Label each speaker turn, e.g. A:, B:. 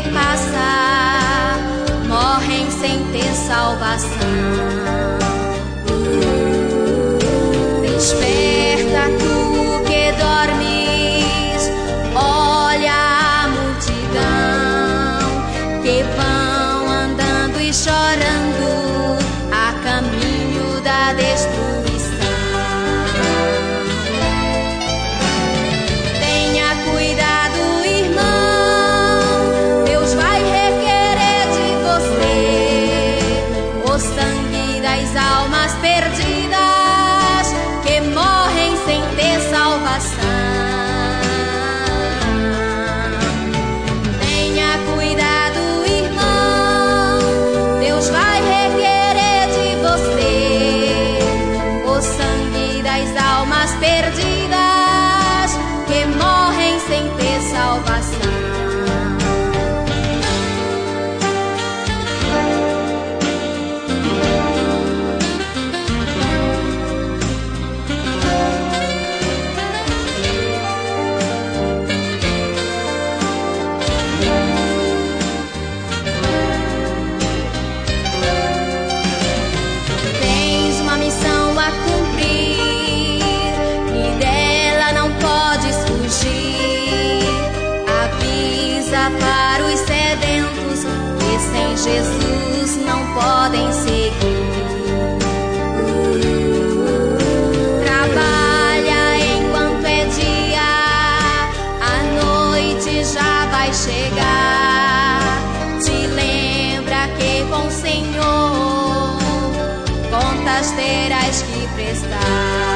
A: passar, morrem sem ter salvação. Desperta tu que dormes, olha a multidão que vão andando e chorando a caminho da destruição. Tenha cuidado, irmão, Deus vai requerer de você o sangue das almas perdidas que morrem sem ter salvação. Tenha cuidado, irmão, Deus vai requerer de você o sangue das almas perdidas que morrem sem ter salvação. Para os sedentos que sem Jesus não podem seguir. Trabalha enquanto é dia, a noite já vai chegar. Te lembra que com o Senhor contas terás que prestar.